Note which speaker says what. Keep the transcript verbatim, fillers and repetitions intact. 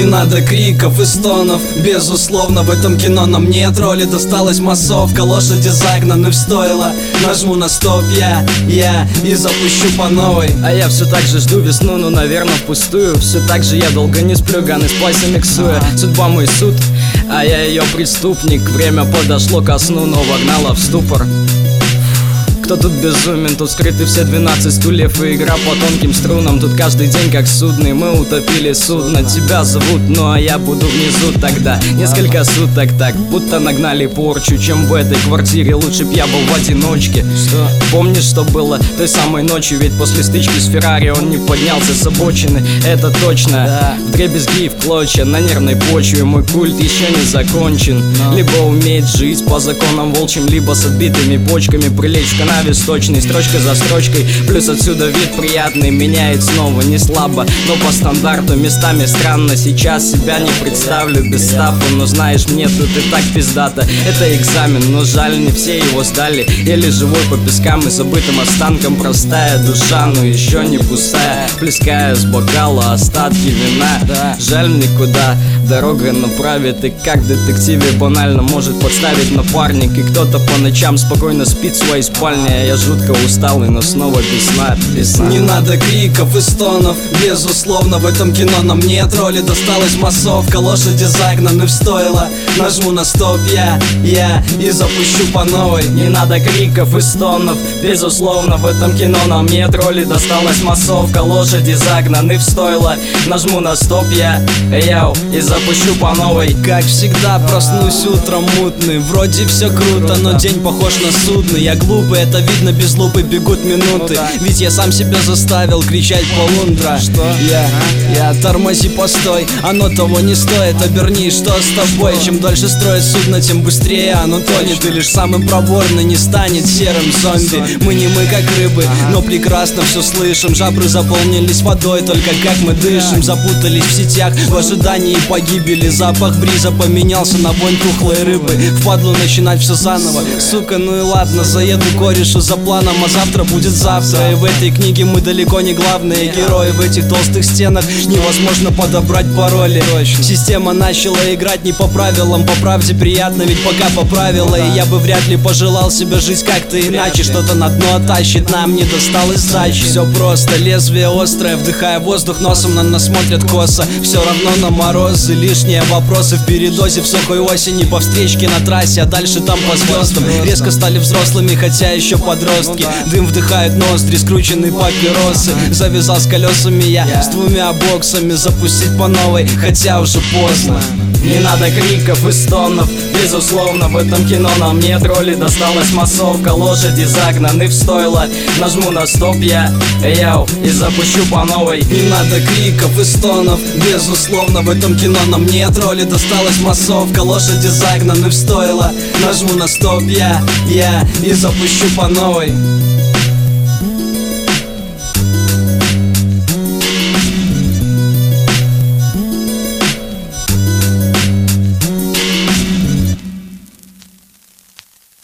Speaker 1: надо криков и стонов, безусловно, в этом кино нам нет роли. Досталась массовка, лошади загнаны в стойло. Нажму на стоп я, я и запущу по новой.
Speaker 2: А я все так же жду весну, ну, наверное, впустую. Все так же я долго не сплю, ганы с пальца миксуя. Судьба мой суд, а я ее преступник. Время подошло ко сну, но вогнало в ступор. Кто тут безумен, тут скрыты все двенадцать стульев и игра по тонким струнам. Тут каждый день как судный, мы утопили судно. Тебя зовут, ну а я буду внизу тогда. Несколько суток так, будто нагнали порчу. Чем в этой квартире, лучше б я был в одиночке. Что? Помнишь, что было той самой ночью? Ведь после стычки с Феррари он не поднялся с обочины. Это точно, да. Вдребезги и в клочья на нервной почве. Мой культ еще не закончен. Но. Либо уметь жить по законам волчьим, либо с отбитыми почками прилечь в канаве сточной, строчка за строчкой. Плюс отсюда вид приятный, меняет снова не слабо, но по стандарту местами странно. Сейчас себя не представлю без стафа, но знаешь, мне тут и так пиздато. Это экзамен, но жаль, не все его сдали. Еле живой по пескам и забытым останкам. Простая душа, но еще не пустая, плеская с бокала остатки вина. Да. Жаль, никуда дорога направит, и как в детективе банально может подставить напарник. И кто-то по ночам спокойно спит в своей спальне. Я жутко усталый, но снова весна, весна.
Speaker 1: Не надо криков и стонов, безусловно, в этом кино нам нет роли. Досталась массовка, лошади загнаны в стойло. Нажму на стоп я, я и запущу по новой.
Speaker 2: Не надо криков и стонов, безусловно, в этом кино нам нет роли. Досталась массовка, лошади загнаны в стойло. Нажму на стоп я, яу, и запущу по новой.
Speaker 1: Как всегда, проснусь утром мутный. Вроде все круто, но день похож на судный. Я глупый, это видно, без лупы бегут минуты. Ведь я сам себя заставил кричать полундра.
Speaker 2: Что?
Speaker 1: Я, я тормози, постой, оно того не стоит. Обернись, что с тобой? Чем дольше строит судно, тем быстрее оно тонет. И лишь самый проворный не станет серым зомби. Мы не мы как рыбы, но прекрасно все слышим. Жабры заполнились водой, только как мы дышим. Запутались в сетях в ожидании погибели. Запах бриза поменялся на вонь тухлой рыбы. Впадлу начинать все заново. Сука, ну и ладно, заеду корешу за планом, а завтра будет завтра. И в этой книге мы далеко не главные герои. В этих толстых стенах невозможно подобрать пароли. Система начала играть не по правилам. По правде приятно, ведь пока по правилам. И я бы вряд ли пожелал себе жить как-то иначе. Что-то на дно тащит, нам не досталось сдачи. Все просто, лезвие острое, вдыхая воздух носом, на нас смотрят косо. Все равно на морозы, лишние вопросы в передозе. В сухой осени по встречке на трассе, а дальше там по звездам. Резко стали взрослыми, хотя еще подростки. Дым вдыхают ноздри, скрученные папиросы. Завязал с колесами я, с двумя боксами. Запустить по новой, хотя уже поздно.
Speaker 2: Не надо криков и стонов, безусловно, в этом кино нам нет роли. Досталась массовка, лошади загнаны в стойло. Нажму на стоп я, яу, и запущу по новой.
Speaker 1: Не надо криков и стонов, безусловно, в этом кино нам нет роли. Досталась массовка, лошади загнаны в стойло. Нажму на стоп я, я и запущу по новой.